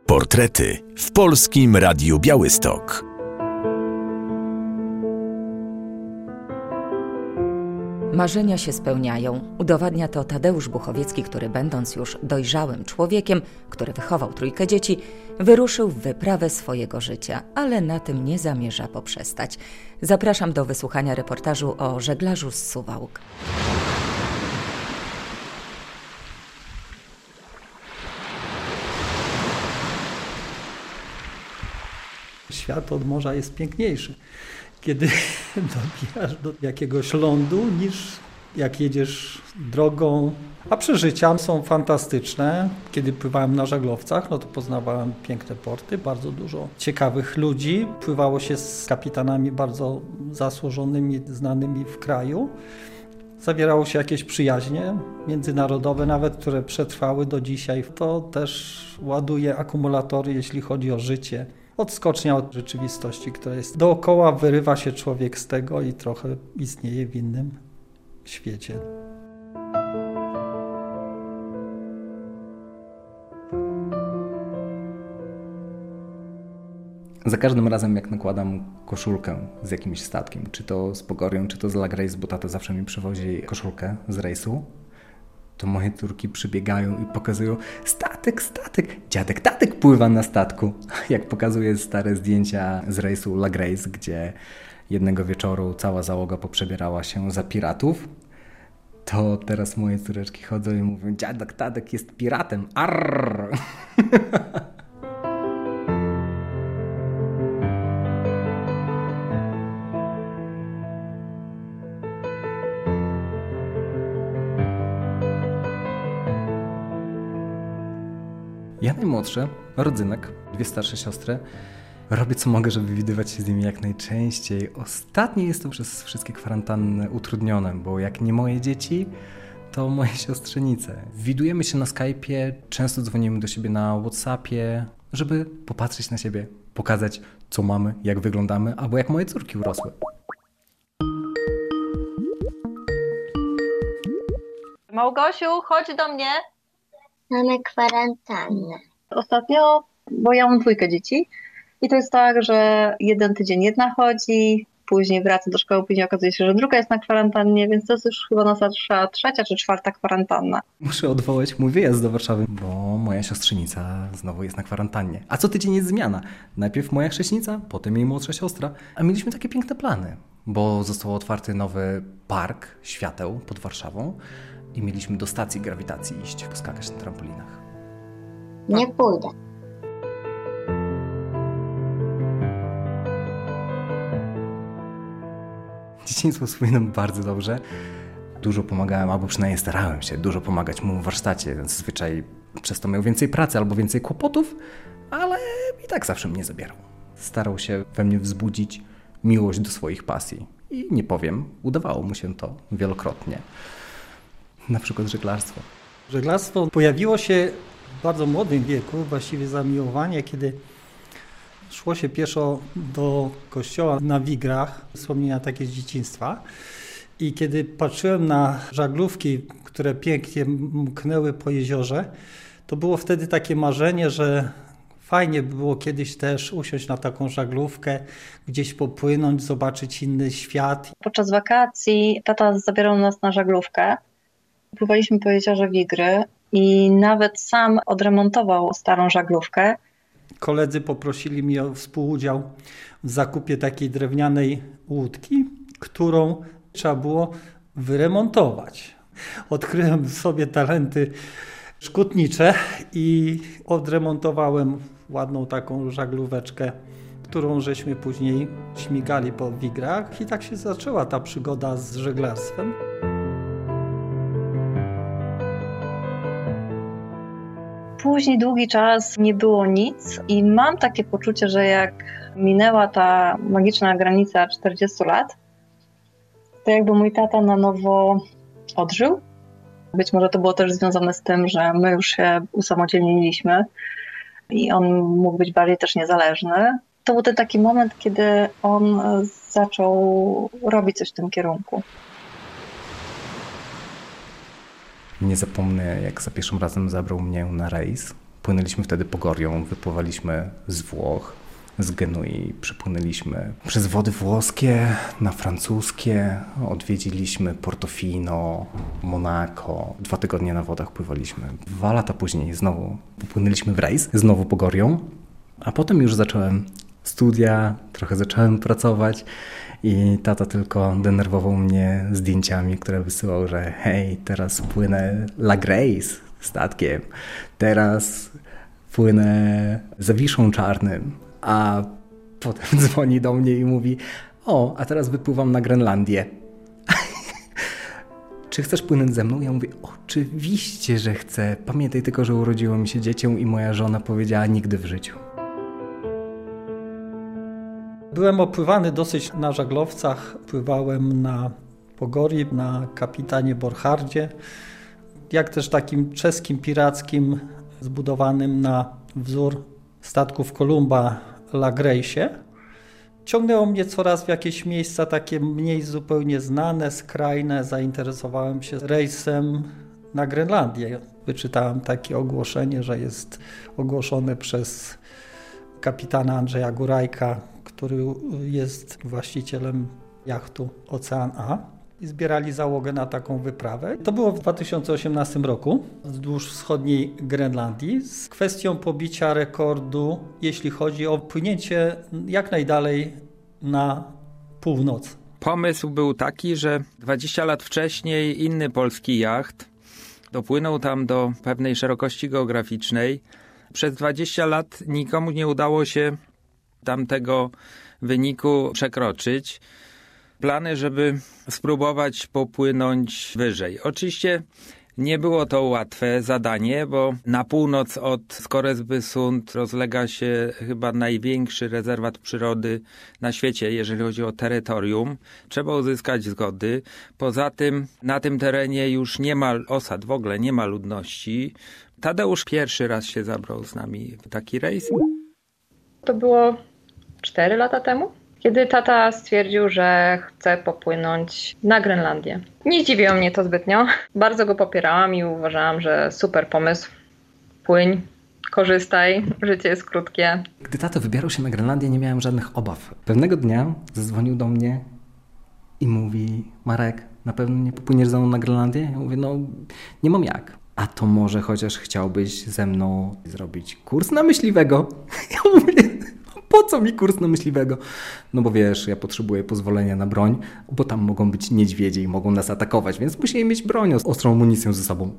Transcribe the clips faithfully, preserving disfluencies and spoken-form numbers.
Portrety w Polskim Radiu Białystok. Marzenia się spełniają. Udowadnia to Tadeusz Buchowiecki, który będąc już dojrzałym człowiekiem, który wychował trójkę dzieci, wyruszył w wyprawę swojego życia, ale na tym nie zamierza poprzestać. Zapraszam do wysłuchania reportażu o żeglarzu z Suwałk. Świat od morza jest piękniejszy, kiedy dobijasz do jakiegoś lądu, niż jak jedziesz drogą. A przeżycia są fantastyczne. Kiedy pływałem na żaglowcach, no to poznawałem piękne porty, bardzo dużo ciekawych ludzi. Pływało się z kapitanami bardzo zasłużonymi, znanymi w kraju. Zawierało się jakieś przyjaźnie międzynarodowe, nawet które przetrwały do dzisiaj. To też ładuje akumulatory, jeśli chodzi o życie. Odskocznia od rzeczywistości, która jest dookoła, wyrywa się człowiek z tego i trochę istnieje w innym świecie. Za każdym razem, jak nakładam koszulkę z jakimś statkiem, czy to z Pogorią, czy to z La Grace, bo tata zawsze mi przywozi koszulkę z rejsu, to moje córki przybiegają i pokazują: statek, statek, dziadek tatek pływa na statku. Jak pokazuję stare zdjęcia z rejsu La Grace, gdzie jednego wieczoru cała załoga poprzebierała się za piratów, to teraz moje córeczki chodzą i mówią: dziadek tatek jest piratem, arr! Ja najmłodszy, rodzynek, dwie starsze siostry. Robię co mogę, żeby widywać się z nimi jak najczęściej. Ostatnio jest to przez wszystkie kwarantanny utrudnione, bo jak nie moje dzieci, to moje siostrzenice. Widujemy się na Skype'ie, często dzwonimy do siebie na WhatsAppie, żeby popatrzeć na siebie, pokazać co mamy, jak wyglądamy, albo jak moje córki urosły. Małgosiu, chodź do mnie. Mamy kwarantannę. Ostatnio, bo ja mam dwójkę dzieci i to jest tak, że jeden tydzień jedna chodzi, później wraca do szkoły, później okazuje się, że druga jest na kwarantannie, więc to jest już chyba nasza trzecia czy czwarta kwarantanna. Muszę odwołać mój wyjazd do Warszawy, bo moja siostrzenica znowu jest na kwarantannie. A co tydzień jest zmiana. Najpierw moja chrześnica, potem jej młodsza siostra. A mieliśmy takie piękne plany, bo został otwarty nowy park świateł pod Warszawą i mieliśmy do stacji grawitacji iść, poskakać na trampolinach. Nie pójdę. Dzieciństwo wspominam bardzo dobrze. Dużo pomagałem, albo przynajmniej starałem się dużo pomagać mu w warsztacie. Zazwyczaj przez to miał więcej pracy albo więcej kłopotów, ale i tak zawsze mnie zabierał. Starał się we mnie wzbudzić miłość do swoich pasji. I nie powiem, udawało mu się to wielokrotnie. Na przykład żeglarstwo. Żeglarstwo pojawiło się w bardzo młodym wieku, właściwie zamiłowanie, kiedy szło się pieszo do kościoła na Wigrach, wspomnienia takie z dzieciństwa. I kiedy patrzyłem na żaglówki, które pięknie mknęły po jeziorze, to było wtedy takie marzenie, że fajnie by było kiedyś też usiąść na taką żaglówkę, gdzieś popłynąć, zobaczyć inny świat. Podczas wakacji tata zabierał nas na żaglówkę. Pływaliśmy po jeziorze Wigry i nawet sam odremontował starą żaglówkę. Koledzy poprosili mnie o współudział w zakupie takiej drewnianej łódki, którą trzeba było wyremontować. Odkryłem w sobie talenty szkutnicze i odremontowałem ładną taką żaglóweczkę, którą żeśmy później śmigali po Wigrach i tak się zaczęła ta przygoda z żeglarstwem. Później długi czas nie było nic i mam takie poczucie, że jak minęła ta magiczna granica czterdziestu lat, to jakby mój tata na nowo odżył. Być może to było też związane z tym, że my już się usamodzielniliśmy i on mógł być bardziej też niezależny. To był ten taki moment, kiedy on zaczął robić coś w tym kierunku. Nie zapomnę, jak za pierwszym razem zabrał mnie na rejs Płynęliśmy wtedy Pogorią, wypływaliśmy z Włoch, z Genui, przypłynęliśmy przez wody włoskie na francuskie, odwiedziliśmy Portofino, Monako, dwa tygodnie na wodach pływaliśmy. Dwa lata później znowu popłynęliśmy w rejs, znowu Pogorią, a potem już zacząłem studia, trochę zacząłem pracować i tata tylko denerwował mnie zdjęciami, które wysyłał, że hej, teraz płynę La Grace statkiem, teraz płynę Zawiszą Czarnym, a potem dzwoni do mnie i mówi: o, a teraz wypływam na Grenlandię. Czy chcesz płynąć ze mną? Ja mówię: oczywiście, że chcę. Pamiętaj tylko, że urodziło mi się dziecię i moja żona powiedziała: nigdy w życiu. Byłem opływany dosyć na żaglowcach. Pływałem na Pogorii, na kapitanie Borchardzie, jak też takim czeskim pirackim zbudowanym na wzór statków Kolumba La Grace'ie. Ciągnęło mnie coraz w jakieś miejsca takie mniej zupełnie znane, skrajne. Zainteresowałem się rejsem na Grenlandię. Wyczytałem takie ogłoszenie, że jest ogłoszone przez kapitana Andrzeja Górajka, który jest właścicielem jachtu Ocean A. I zbierali załogę na taką wyprawę. To było w dwa tysiące osiemnastym roku wzdłuż wschodniej Grenlandii z kwestią pobicia rekordu, jeśli chodzi o płynięcie jak najdalej na północ. Pomysł był taki, że dwadzieścia lat wcześniej inny polski jacht dopłynął tam do pewnej szerokości geograficznej. Przez dwadzieścia lat nikomu nie udało się tamtego wyniku przekroczyć. Plany, żeby spróbować popłynąć wyżej. Oczywiście nie było to łatwe zadanie, bo na północ od Scoresby-Sund rozlega się chyba największy rezerwat przyrody na świecie, jeżeli chodzi o terytorium. Trzeba uzyskać zgody. Poza tym na tym terenie już nie ma osad, w ogóle nie ma ludności. Tadeusz pierwszy raz się zabrał z nami w taki rejs. To było cztery lata temu, kiedy tata stwierdził, że chce popłynąć na Grenlandię. Nie zdziwiło mnie to zbytnio. Bardzo go popierałam i uważałam, że super pomysł. Płyń, korzystaj, życie jest krótkie. Gdy tato wybierał się na Grenlandię, nie miałem żadnych obaw. Pewnego dnia zadzwonił do mnie i mówi: Marek, na pewno nie popłyniesz ze mną na Grenlandię? Ja mówię: no nie mam jak. A to może chociaż chciałbyś ze mną zrobić kurs na myśliwego? Ja mówię: po co mi kurs na myśliwego? No bo wiesz, ja potrzebuję pozwolenia na broń, bo tam mogą być niedźwiedzie i mogą nas atakować, więc musimy mieć broń z ostrą amunicją ze sobą.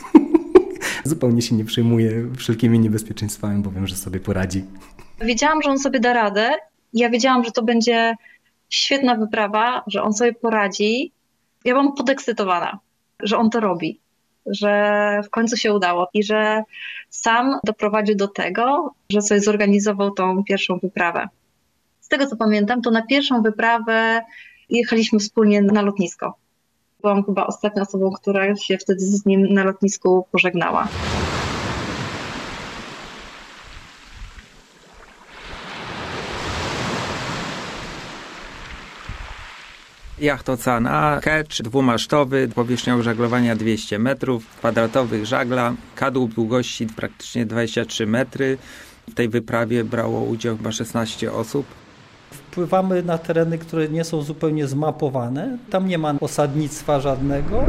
Zupełnie się nie przejmuję wszelkimi niebezpieczeństwami, bo wiem, że sobie poradzi. Wiedziałam, że on sobie da radę. Ja wiedziałam, że to będzie świetna wyprawa, że on sobie poradzi. Ja byłam podekscytowana, że on to robi, że w końcu się udało i że sam doprowadził do tego, że sobie zorganizował tą pierwszą wyprawę. Z tego co pamiętam, to na pierwszą wyprawę jechaliśmy wspólnie na lotnisko. Byłam chyba ostatnią osobą, która się wtedy z nim na lotnisku pożegnała. Jacht Ocean A, ketch dwumasztowy, powierzchnią żaglowania dwieście metrów kwadratowych żagla, kadłub długości praktycznie dwadzieścia trzy metry. W tej wyprawie brało udział chyba szesnaście osób. Wpływamy na tereny, które nie są zupełnie zmapowane. Tam nie ma osadnictwa żadnego.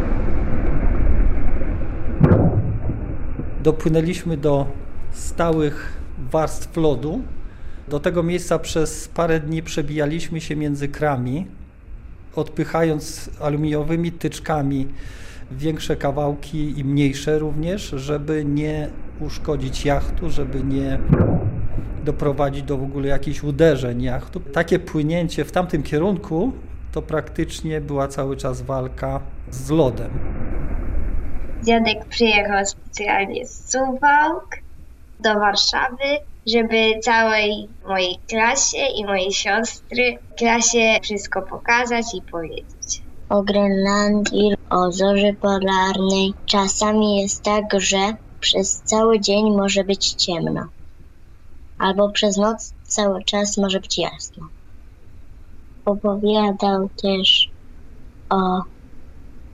Dopłynęliśmy do stałych warstw lodu. Do tego miejsca przez parę dni przebijaliśmy się między krami, odpychając aluminiowymi tyczkami większe kawałki i mniejsze również, żeby nie uszkodzić jachtu, żeby nie doprowadzić do w ogóle jakichś uderzeń jachtu. Takie płynięcie w tamtym kierunku to praktycznie była cały czas walka z lodem. Dziadek przyjechał specjalnie z Suwałk do Warszawy, żeby całej mojej klasie i mojej siostry klasie wszystko pokazać i powiedzieć. O Grenlandii, o zorzy polarnej. Czasami jest tak, że przez cały dzień może być ciemno. Albo przez noc cały czas może być jasno. Opowiadał też o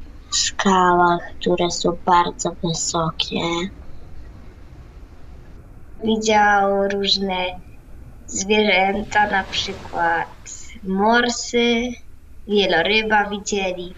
skałach, które są bardzo wysokie. Widział różne zwierzęta, na przykład morsy, wieloryba widzieli.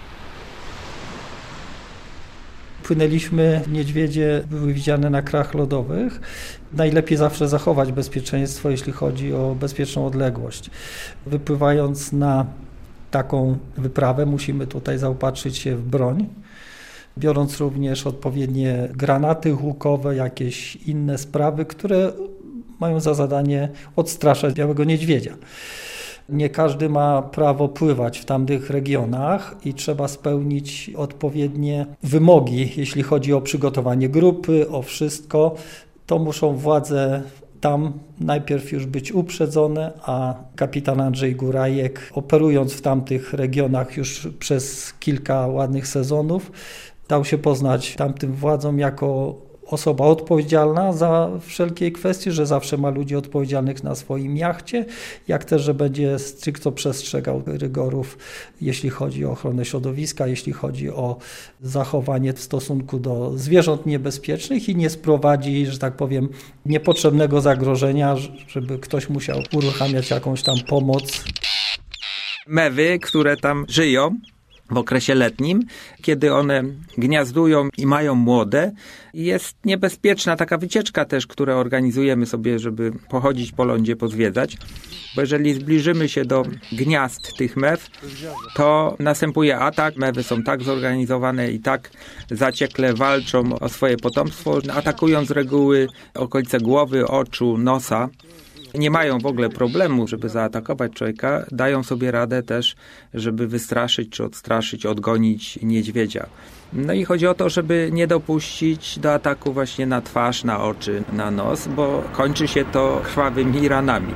Płynęliśmy, niedźwiedzie były widziane na krach lodowych. Najlepiej zawsze zachować bezpieczeństwo, jeśli chodzi o bezpieczną odległość. Wypływając na taką wyprawę, musimy tutaj zaopatrzyć się w broń, biorąc również odpowiednie granaty łukowe, jakieś inne sprawy, które mają za zadanie odstraszać białego niedźwiedzia. Nie każdy ma prawo pływać w tamtych regionach i trzeba spełnić odpowiednie wymogi, jeśli chodzi o przygotowanie grupy, o wszystko. To muszą władze tam najpierw już być uprzedzone, a kapitan Andrzej Górajek, operując w tamtych regionach już przez kilka ładnych sezonów, dał się poznać tamtym władzom jako osoba odpowiedzialna za wszelkie kwestie, że zawsze ma ludzi odpowiedzialnych na swoim jachcie, jak też, że będzie stricte przestrzegał rygorów, jeśli chodzi o ochronę środowiska, jeśli chodzi o zachowanie w stosunku do zwierząt niebezpiecznych i nie sprowadzi, że tak powiem, niepotrzebnego zagrożenia, żeby ktoś musiał uruchamiać jakąś tam pomoc. Mewy, które tam żyją w okresie letnim, kiedy one gniazdują i mają młode, jest niebezpieczna taka wycieczka też, którą organizujemy sobie, żeby pochodzić po lądzie, pozwiedzać, bo jeżeli zbliżymy się do gniazd tych mew, to następuje atak. Mewy są tak zorganizowane i tak zaciekle walczą o swoje potomstwo, atakują z reguły okolice głowy, oczu, nosa. Nie mają w ogóle problemu, żeby zaatakować człowieka, dają sobie radę też, żeby wystraszyć czy odstraszyć, odgonić niedźwiedzia. No i chodzi o to, żeby nie dopuścić do ataku właśnie na twarz, na oczy, na nos, bo kończy się to krwawymi ranami.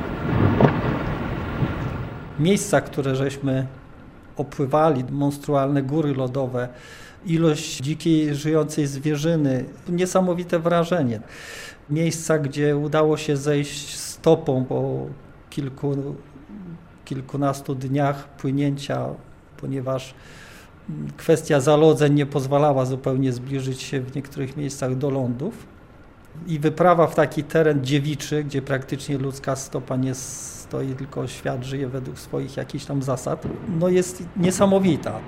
Miejsca, które żeśmy opływali, monstrualne góry lodowe, ilość dzikiej żyjącej zwierzyny, niesamowite wrażenie. Miejsca, gdzie udało się zejść stopą po kilku, kilkunastu dniach płynięcia, ponieważ kwestia zalodzeń nie pozwalała zupełnie zbliżyć się w niektórych miejscach do lądów. I wyprawa w taki teren dziewiczy, gdzie praktycznie ludzka stopa nie stoi, tylko świat żyje według swoich jakichś tam zasad, no jest niesamowita.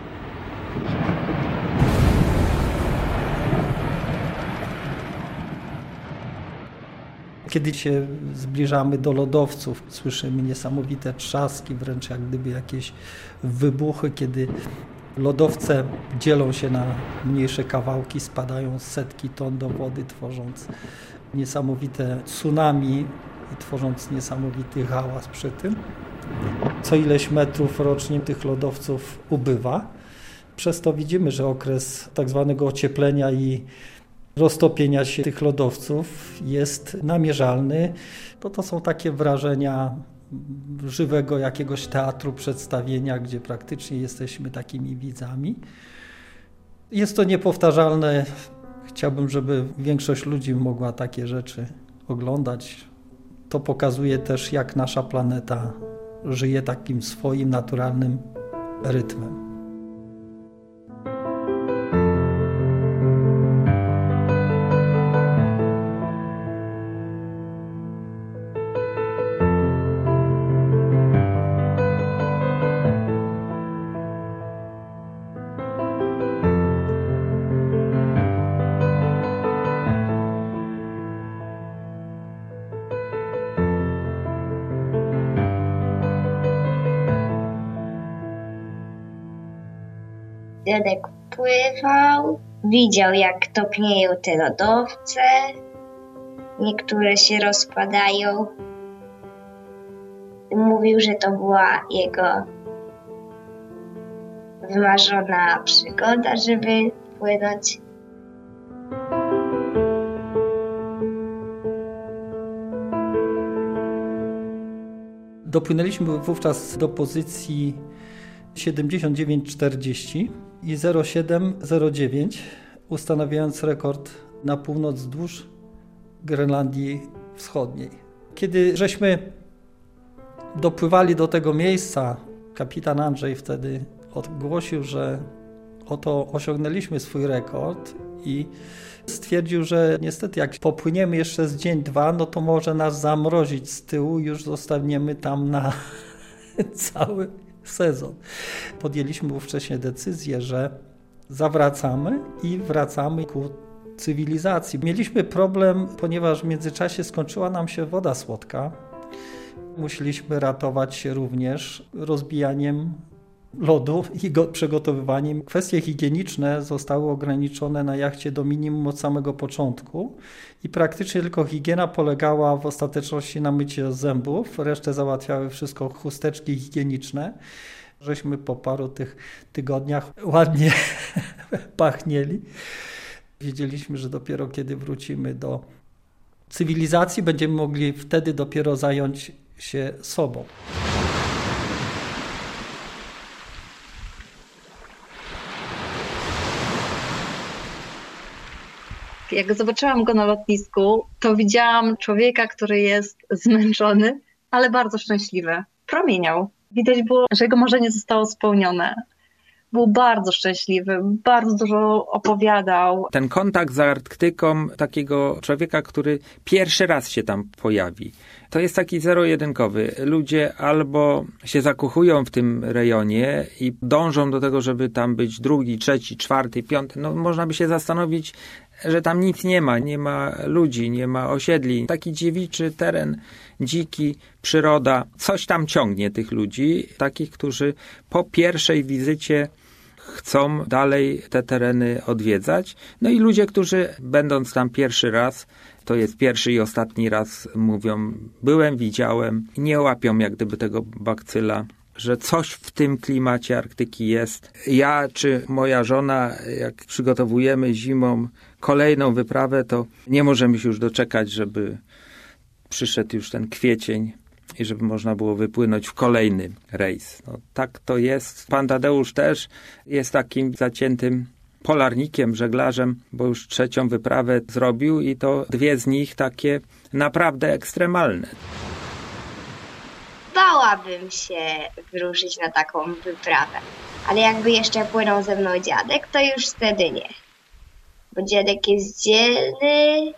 Kiedy się zbliżamy do lodowców, słyszymy niesamowite trzaski, wręcz jak gdyby jakieś wybuchy, kiedy lodowce dzielą się na mniejsze kawałki, spadają setki ton do wody, tworząc niesamowite tsunami i tworząc niesamowity hałas przy tym. Co ileś metrów rocznie tych lodowców ubywa. Przez to widzimy, że okres tak zwanego ocieplenia i roztopienia się tych lodowców jest namierzalny. To, to są takie wrażenia żywego jakiegoś teatru, przedstawienia, gdzie praktycznie jesteśmy takimi widzami. Jest to niepowtarzalne. Chciałbym, żeby większość ludzi mogła takie rzeczy oglądać. To pokazuje też, jak nasza planeta żyje takim swoim naturalnym rytmem. Dziadek pływał, widział jak topnieją te lodowce, niektóre się rozpadają. Mówił, że to była jego wymarzona przygoda, żeby płynąć. Dopłynęliśmy wówczas do pozycji siedemdziesiąt dziewięć czterdzieści i zero siedem zero dziewięć, ustanawiając rekord na północ wzdłuż Grenlandii Wschodniej. Kiedy żeśmy dopływali do tego miejsca, kapitan Andrzej wtedy ogłosił, że oto osiągnęliśmy swój rekord i stwierdził, że niestety jak popłyniemy jeszcze z dzień, dwa, no to może nas zamrozić z tyłu, już zostaniemy tam na cały sezon. Podjęliśmy ówcześnie decyzję, że zawracamy i wracamy ku cywilizacji. Mieliśmy problem, ponieważ w międzyczasie skończyła nam się woda słodka. Musieliśmy ratować się również rozbijaniem lodu i go przygotowywaniem. Kwestie higieniczne zostały ograniczone na jachcie do minimum od samego początku i praktycznie tylko higiena polegała w ostateczności na myciu zębów, resztę załatwiały wszystko chusteczki higieniczne. Żeśmy po paru tych tygodniach ładnie pachnieli. Wiedzieliśmy, że dopiero kiedy wrócimy do cywilizacji, będziemy mogli wtedy dopiero zająć się sobą. Jak zobaczyłam go na lotnisku, to widziałam człowieka, który jest zmęczony, ale bardzo szczęśliwy. Promieniał. Widać było, że jego marzenie zostało spełnione. Był bardzo szczęśliwy, bardzo dużo opowiadał. Ten kontakt z Arktyką takiego człowieka, który pierwszy raz się tam pojawi, to jest taki zero-jedynkowy. Ludzie albo się zakochują w tym rejonie i dążą do tego, żeby tam być drugi, trzeci, czwarty, piąty. No można by się zastanowić, że tam nic nie ma. Nie ma ludzi, nie ma osiedli. Taki dziewiczy teren, dziki, przyroda. Coś tam ciągnie tych ludzi, takich, którzy po pierwszej wizycie chcą dalej te tereny odwiedzać. No i ludzie, którzy będąc tam pierwszy raz, to jest pierwszy i ostatni raz, mówią, byłem, widziałem, i nie łapią jak gdyby tego bakcyla, że coś w tym klimacie Arktyki jest. Ja czy moja żona, jak przygotowujemy zimą kolejną wyprawę, to nie możemy się już doczekać, żeby przyszedł już ten kwiecień i żeby można było wypłynąć w kolejny rejs. No, tak to jest. Pan Tadeusz też jest takim zaciętym polarnikiem, żeglarzem, bo już trzecią wyprawę zrobił i to dwie z nich takie naprawdę ekstremalne. Bałabym się wyruszyć na taką wyprawę, ale jakby jeszcze płynął ze mną dziadek, to już wtedy nie. Bo dziadek jest dzielny,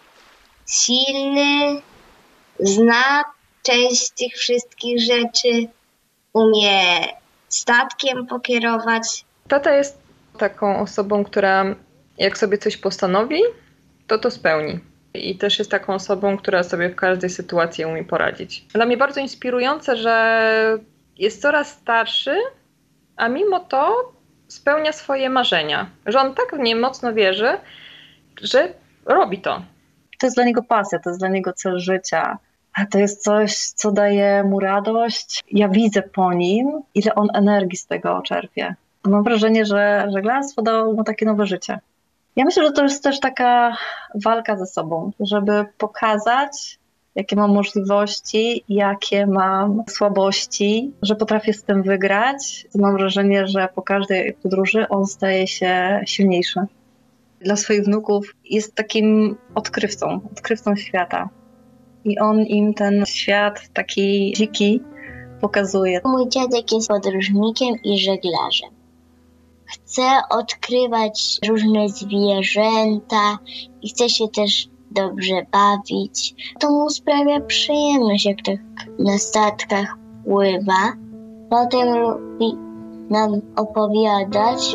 silny, zna część tych wszystkich rzeczy, umie statkiem pokierować. Tata jest taką osobą, która jak sobie coś postanowi, to to spełni. I też jest taką osobą, która sobie w każdej sytuacji umie poradzić. Dla mnie bardzo inspirujące, że jest coraz starszy, a mimo to spełnia swoje marzenia. Że on tak w nie mocno wierzy, że robi to. To jest dla niego pasja, to jest dla niego cel życia. A to jest coś, co daje mu radość. Ja widzę po nim, ile on energii z tego czerpie. Mam wrażenie, że żeglarstwo dało mu takie nowe życie. Ja myślę, że to jest też taka walka ze sobą, żeby pokazać, jakie mam możliwości, jakie mam słabości, że potrafię z tym wygrać. Mam wrażenie, że po każdej podróży on staje się silniejszy. Dla swoich wnuków jest takim odkrywcą, odkrywcą świata. I on im ten świat taki dziki pokazuje. Mój dziadek jest podróżnikiem i żeglarzem. Chce odkrywać różne zwierzęta i chce się też dobrze bawić. To mu sprawia przyjemność, jak tak na statkach pływa. Potem lubi nam opowiadać.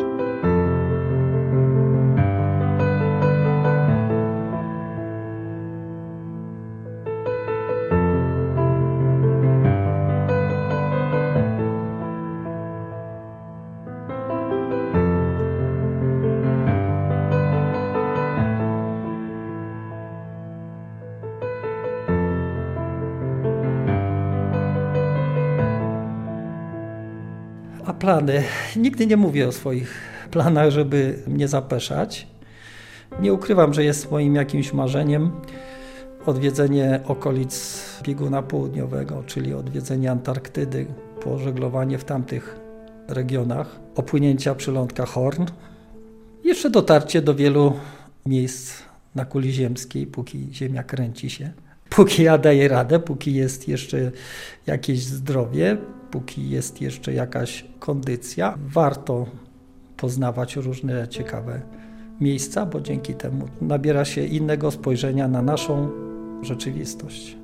A plany? Nigdy nie mówię o swoich planach, żeby mnie zapeszać. Nie ukrywam, że jest moim jakimś marzeniem odwiedzenie okolic bieguna południowego, czyli odwiedzenie Antarktydy, pożeglowanie w tamtych regionach, opłynięcia przylądka Horn. Jeszcze dotarcie do wielu miejsc na kuli ziemskiej, póki Ziemia kręci się. Póki ja daję radę, póki jest jeszcze jakieś zdrowie, póki jest jeszcze jakaś kondycja, warto poznawać różne ciekawe miejsca, bo dzięki temu nabiera się innego spojrzenia na naszą rzeczywistość.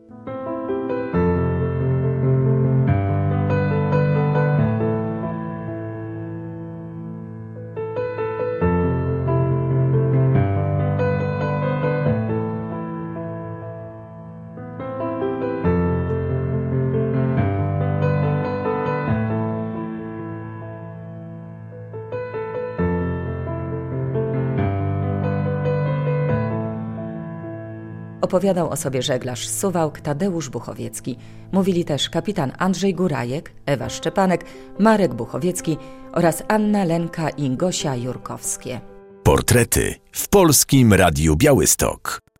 Opowiadał o sobie żeglarz z Suwałk Tadeusz Buchowiecki. Mówili też kapitan Andrzej Górajek, Ewa Szczepanek, Marek Buchowiecki oraz Anna Lenka i Gosia Jurkowskie. Portrety w Polskim Radiu Białystok.